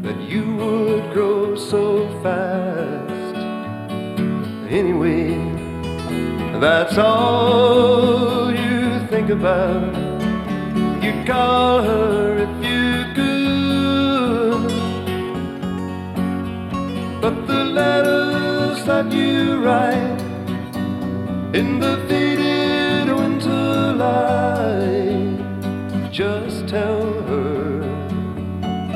that you would grow so fast. Anyway, that's all you think about. You'd call her if you could, but the letters that you write in the faded winter light